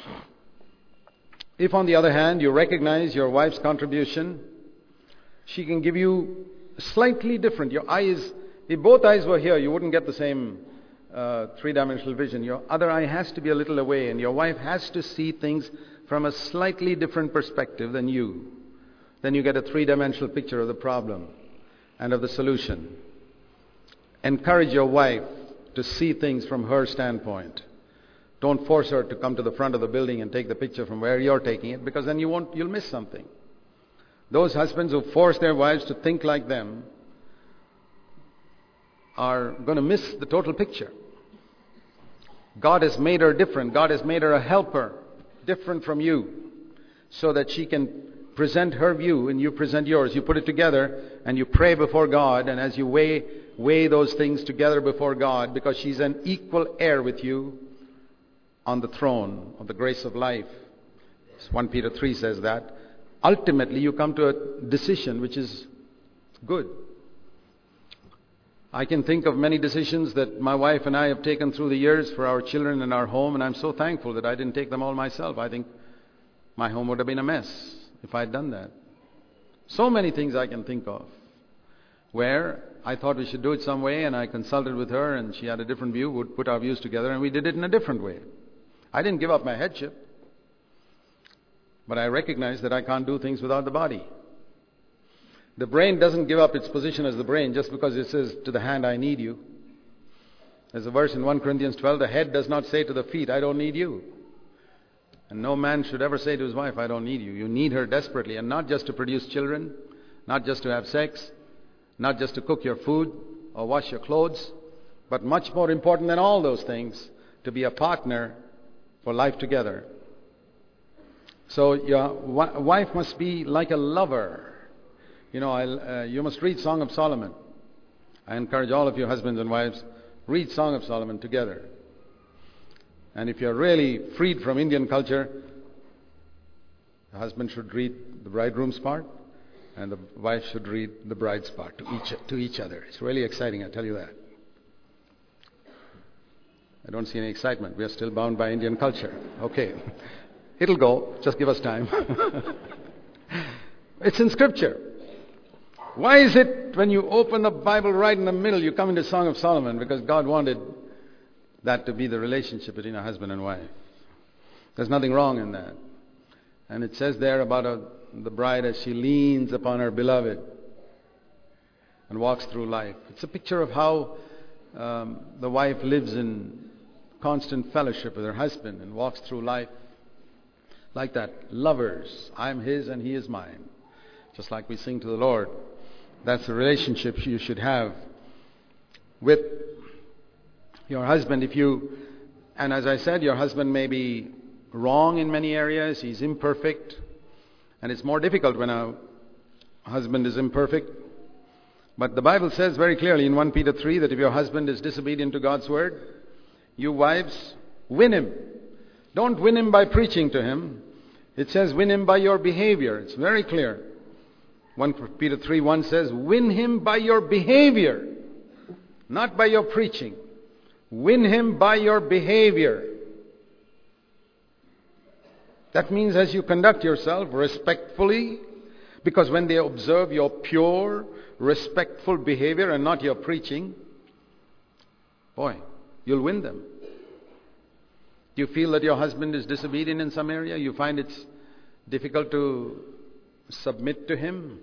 If, on the other hand, you recognize your wife's contribution, she can give you slightly different. Your eyes, if both eyes were here, you wouldn't get the same uh, three-dimensional vision. Your other eye has to be a little away, and your wife has to see things from a slightly different perspective than you. Then you get a three-dimensional picture of the problem and of the solution. Encourage your wife to see things from her standpoint. Don't force her to come to the front of the building and take the picture from where you're taking it, because then you won't, you'll miss something. Those husbands who force their wives to think like them are going to miss the total picture. God has made her different. God has made her a helper, different from you, so that she can present her view and you present yours. You put it together and you pray before God, and as you weigh, weigh those things together before God, because she's an equal heir with you on the throne of the grace of life. First Peter three says that. Ultimately, you come to a decision which is good. I can think of many decisions that my wife and I have taken through the years for our children and our home, and I'm so thankful that I didn't take them all myself. I think my home would have been a mess if I'd done that. So many things I can think of where I thought we should do it some way, and I consulted with her, and she had a different view, would put our views together, and we did it in a different way. I didn't give up my headship, but I recognized that I can't do things without the body. The brain doesn't give up its position as the brain just because it says to the hand, I need you. There's a verse in First Corinthians twelve, the head does not say to the feet, I don't need you. And no man should ever say to his wife, I don't need you. You need her desperately, and not just to produce children, not just to have sex, not just to cook your food or wash your clothes, but much more important than all those things, to be a partner for life together. So your wife must be like a lover. You know, I'll, uh, you must read Song of Solomon. I encourage all of you husbands and wives, read Song of Solomon together. And if you're really freed from Indian culture, the husband should read the bridegroom's part, and the wife should read the bride's part to each, to each other. It's really exciting, I tell you that. I don't see any excitement. We are still bound by Indian culture. Okay. It'll go. Just give us time. It's in Scripture. Why is it when you open the Bible right in the middle, you come into Song of Solomon? Because God wanted that to be the relationship between a husband and wife. There's nothing wrong in that. And it says there about a, the bride as she leans upon her beloved and walks through life. It's a picture of how um, the wife lives in constant fellowship with her husband and walks through life Like that. Lovers. I'm his and he is mine. Just like we sing to the Lord. That's the relationship you should have with your husband. If you, and as I said, your husband may be wrong in many areas. He's imperfect. And it's more difficult when a husband is imperfect. But the Bible says very clearly in First Peter three that if your husband is disobedient to God's word, you wives, win him. Don't win him by preaching to him. It says win him by your behavior. It's very clear. First Peter three one says, win him by your behavior, not by your preaching. Win him by your behavior. That means as you conduct yourself respectfully, because when they observe your pure, respectful behavior and not your preaching, boy, you'll win them. Do you feel that your husband is disobedient in some area? You find it's difficult to submit to him?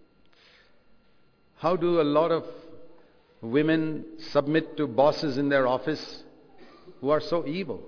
How do a lot of women submit to bosses in their office who are so evil?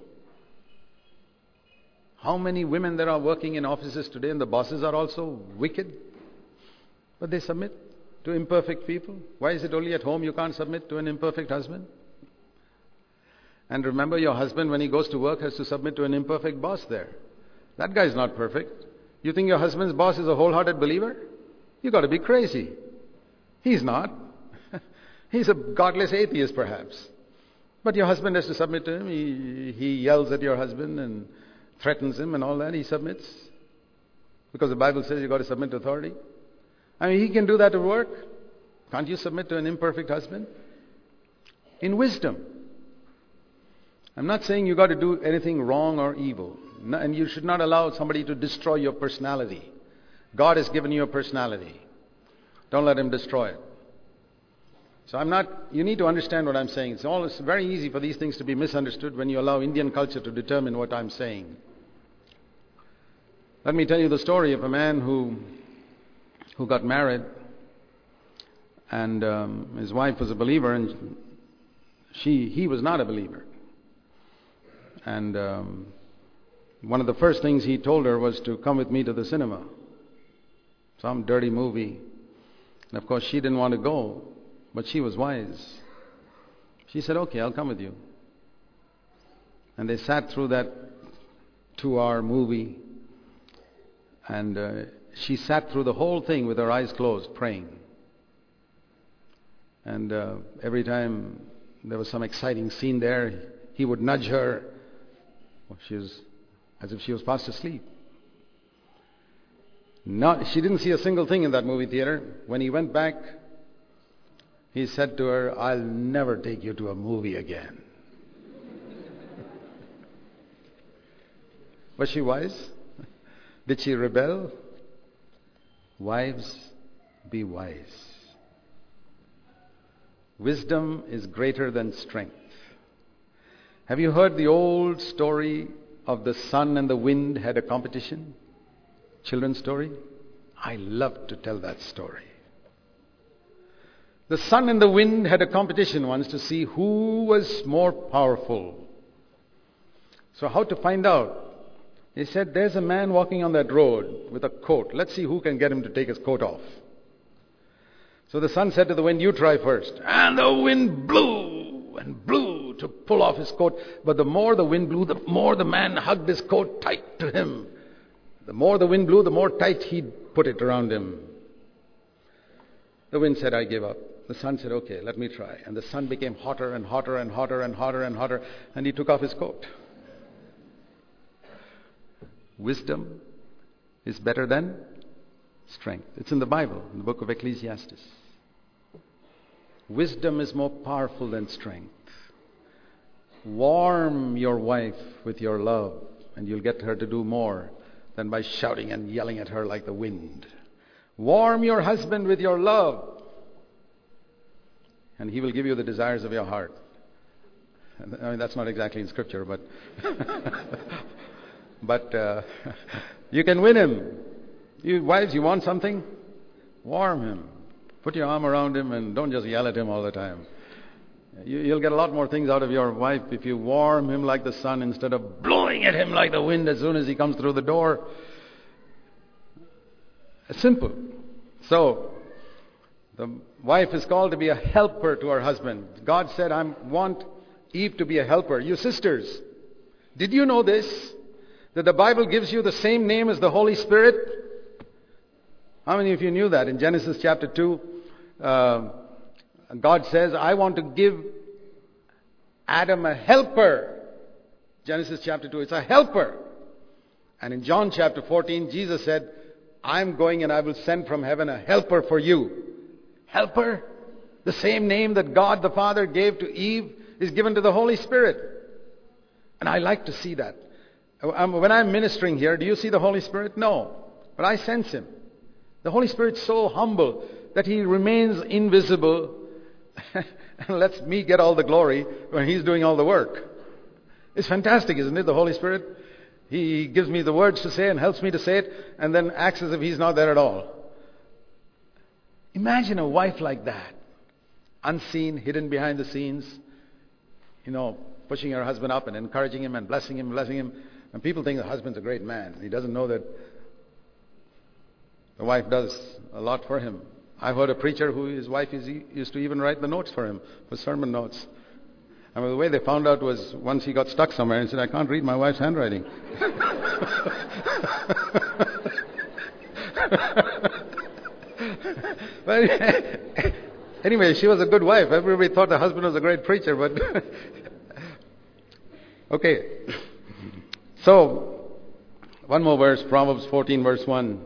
How many women there are working in offices today and the bosses are also wicked? But they submit to imperfect people. Why is it only at home you can't submit to an imperfect husband? And remember, your husband, when he goes to work, has to submit to an imperfect boss there. That guy's not perfect. You think your husband's boss is a wholehearted believer? You've got to be crazy. He's not. He's a godless atheist, perhaps. But your husband has to submit to him. He, he yells at your husband and threatens him and all that. He submits. Because the Bible says you've got to submit to authority. I mean, he can do that at work. Can't you submit to an imperfect husband? In wisdom. I'm not saying you've got to do anything wrong or evil. No, and you should not allow somebody to destroy your personality. God has given you a personality. Don't let him destroy it. So I'm not, you need to understand what I'm saying. It's all, it's very easy for these things to be misunderstood when you allow Indian culture to determine what I'm saying. Let me tell you the story of a man who who got married, and um, his wife was a believer, and she he was not a believer. And um, one of the first things he told her was to come with me to the cinema. Some dirty movie. And of course she didn't want to go, but she was wise. She said, okay, I'll come with you. And they sat through that two-hour movie, and uh, she sat through the whole thing with her eyes closed, praying. And uh, every time there was some exciting scene there, he would nudge her. Well, she was as if she was fast asleep. Not, she didn't see a single thing in that movie theater. When he went back, he said to her, I'll never take you to a movie again. Was she wise? Did she rebel? Wives, be wise. Wisdom is greater than strength. Have you heard the old story of the sun and the wind had a competition? Children's story? I love to tell that story. The sun and the wind had a competition once to see who was more powerful. So how to find out? They said, there's a man walking on that road with a coat. Let's see who can get him to take his coat off. So the sun said to the wind, you try first. And the wind blew and blew to pull off his coat. But the more the wind blew, the more the man hugged his coat tight to him. The more the wind blew, the more tight he'd put it around him. The wind said, I give up. The sun said, okay, let me try. And the sun became hotter and hotter and hotter and hotter and hotter. And he took off his coat. Wisdom is better than strength. It's in the Bible, in the book of Ecclesiastes. Wisdom is more powerful than strength. Warm your wife with your love, and you'll get her to do more than by shouting and yelling at her like the wind. Warm your husband with your love, and he will give you the desires of your heart. I mean, that's not exactly in Scripture, but but uh, you can win him. You wives, you want something? Warm him. Put your arm around him and don't just yell at him all the time. You, you'll get a lot more things out of your wife if you warm him like the sun instead of blowing at him like the wind as soon as he comes through the door. Simple. So, the wife is called to be a helper to her husband. God said, I want Eve to be a helper. You sisters, did you know this? That the Bible gives you the same name as the Holy Spirit? How many of you knew that? In Genesis chapter two, uh, God says, I want to give Adam a helper. Genesis chapter two, it's a helper. And in John chapter fourteen, Jesus said, I'm going and I will send from heaven a helper for you. Helper? The same name that God the Father gave to Eve is given to the Holy Spirit. And I like to see that. When I'm ministering here, do you see the Holy Spirit? No. But I sense Him. The Holy Spirit's so humble that He remains invisible and lets me get all the glory when He's doing all the work. It's fantastic, isn't it, the Holy Spirit? He gives me the words to say and helps me to say it, and then acts as if He's not there at all. Imagine a wife like that. Unseen, hidden behind the scenes. You know, pushing her husband up and encouraging him and blessing him, blessing him. And people think the husband's a great man. He doesn't know that the wife does a lot for him. I've heard a preacher who his wife is, used to even write the notes for him, for sermon notes. And the way they found out was once he got stuck somewhere and said, I can't read my wife's handwriting. But anyway, she was a good wife. Everybody thought the husband was a great preacher, but okay. So, one more verse, Proverbs fourteen verse one.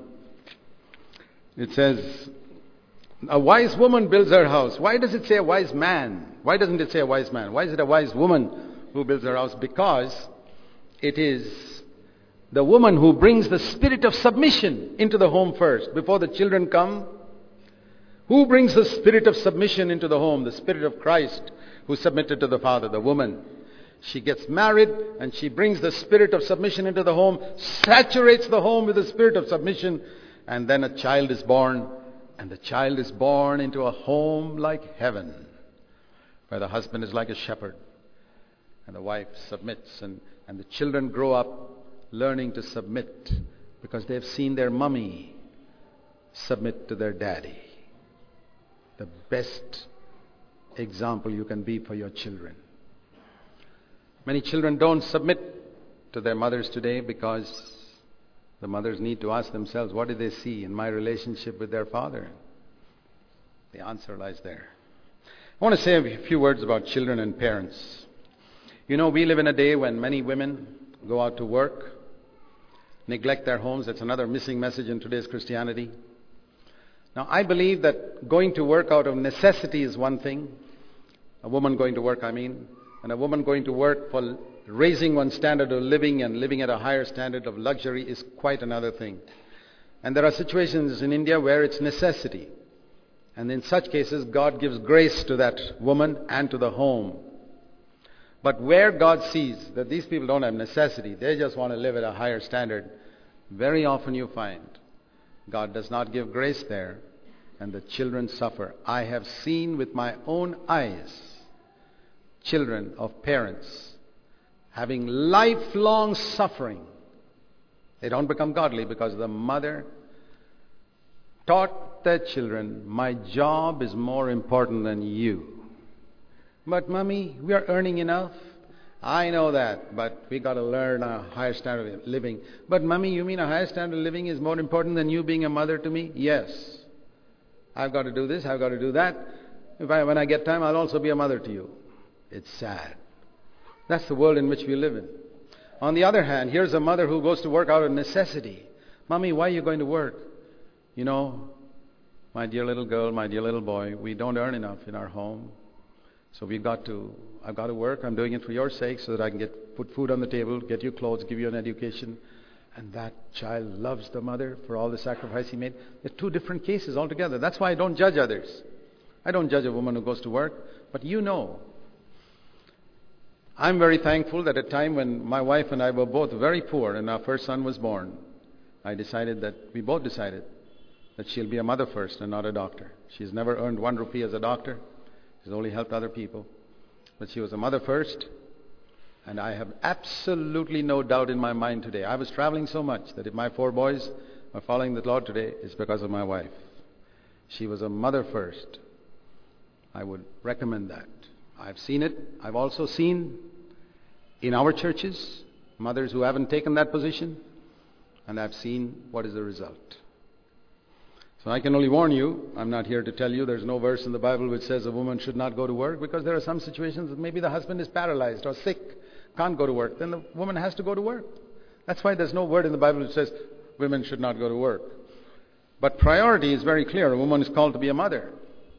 It says, a wise woman builds her house. Why does it say a wise man? Why doesn't it say a wise man? Why is it a wise woman who builds her house? Because it is the woman who brings the spirit of submission into the home first. Before the children come, who brings the spirit of submission into the home? The Spirit of Christ who submitted to the Father, the woman. She gets married and she brings the spirit of submission into the home, saturates the home with the spirit of submission, and then a child is born. And the child is born into a home like heaven, where the husband is like a shepherd and the wife submits, and, and the children grow up learning to submit because they've seen their mummy submit to their daddy. The best example you can be for your children. Many children don't submit to their mothers today because the mothers need to ask themselves, what do they see in my relationship with their father? The answer lies there. I want to say a few words about children and parents. You know, we live in a day when many women go out to work, neglect their homes. That's another missing message in today's Christianity. Now, I believe that going to work out of necessity is one thing. A woman going to work, I mean. And a woman going to work for raising one's standard of living and living at a higher standard of luxury is quite another thing. And there are situations in India where it's necessity. And in such cases, God gives grace to that woman and to the home. But where God sees that these people don't have necessity, they just want to live at a higher standard, very often you find God does not give grace there, and the children suffer. I have seen with my own eyes children of parents having lifelong suffering. They don't become godly because the mother taught their children, my job is more important than you. But mommy, we are earning enough. I know that, but we got to learn a higher standard of living. But mommy, you mean a higher standard of living is more important than you being a mother to me? Yes. I've got to do this, I've got to do that. If I, when I get time, I'll also be a mother to you. It's sad. That's the world in which we live in. On the other hand, here's a mother who goes to work out of necessity. Mommy, why are you going to work? You know, my dear little girl, my dear little boy, we don't earn enough in our home. So we've got to, I've got to work. I'm doing it for your sake so that I can get put food on the table, get you clothes, give you an education. And that child loves the mother for all the sacrifice he made. They're two different cases altogether. That's why I don't judge others. I don't judge a woman who goes to work. But you know, I'm very thankful that at a time when my wife and I were both very poor and our first son was born, I decided that, we both decided that she'll be a mother first and not a doctor. She's never earned one rupee as a doctor. She's only helped other people. but she was a mother first. And I have absolutely no doubt in my mind today. I was traveling so much that if my four boys are following the Lord today, it's because of my wife. She was a mother first. I would recommend that. I've seen it. I've also seen in our churches mothers who haven't taken that position, and I've seen what is the result. So I can only warn you, I'm not here to tell you there's no verse in the Bible which says a woman should not go to work, because there are some situations that maybe the husband is paralyzed or sick, can't go to work, then the woman has to go to work. That's why there's no word in the Bible which says women should not go to work. But priority is very clear. A woman is called to be a mother.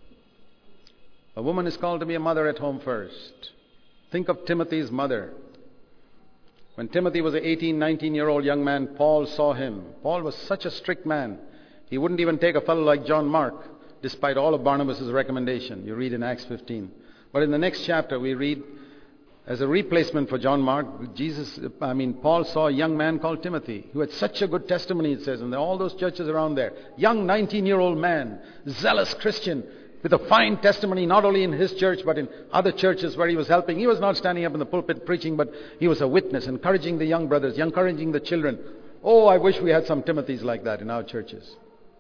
A woman is called to be a mother at home first. Think of Timothy's mother. When Timothy was an eighteen, nineteen-year-old young man, Paul saw him. Paul was such a strict man. He wouldn't even take a fellow like John Mark, despite all of Barnabas' recommendation. You read in Acts fifteen. But in the next chapter, we read, as a replacement for John Mark, Jesus, I mean, Paul saw a young man called Timothy, who had such a good testimony, it says, in all those churches around there. Young nineteen-year-old man, zealous Christian, with a fine testimony, not only in his church, but in other churches where he was helping. He was not standing up in the pulpit preaching, but he was a witness, encouraging the young brothers, encouraging the children. Oh, I wish we had some Timothys like that in our churches.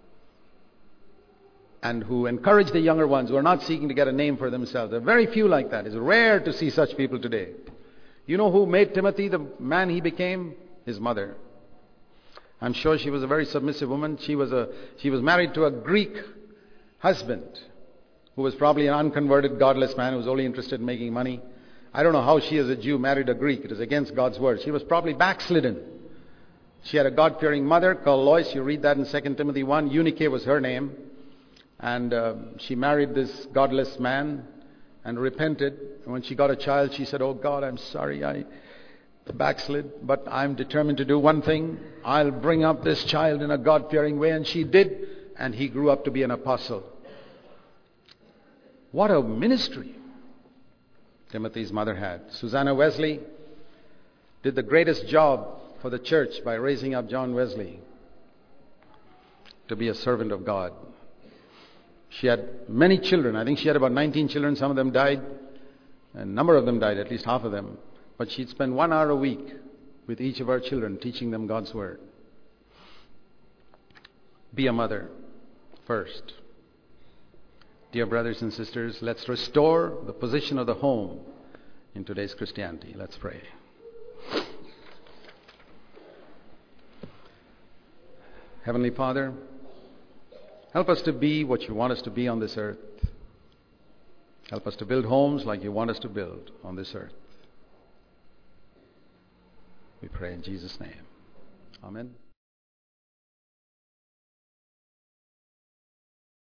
And who encourage the younger ones who are not seeking to get a name for themselves. There are very few like that. It's rare to see such people today. You know who made Timothy the man he became? His mother. I'm sure she was a very submissive woman. She was a she was married to a Greek husband who was probably an unconverted, godless man who was only interested in making money. I don't know how she as a Jew married a Greek. It is against God's word. She was probably backslidden. She had a God-fearing mother called Lois. You read that in Second Timothy one. Eunike was her name. And uh, she married this godless man and repented. And when she got a child, she said, "Oh God, I'm sorry, I backslid, but I'm determined to do one thing. I'll bring up this child in a God-fearing way." And she did, and he grew up to be an apostle. What a ministry Timothy's mother had. Susanna Wesley did the greatest job for the church by raising up John Wesley to be a servant of God. She had many children. I think she had about nineteen children. Some of them died. A number of them died, at least half of them. But she'd spend one hour a week with each of her children, teaching them God's Word. Be a mother first. Dear brothers and sisters, let's restore the position of the home in today's Christianity. Let's pray. Heavenly Father, help us to be what you want us to be on this earth. Help us to build homes like you want us to build on this earth. We pray in Jesus' name. Amen.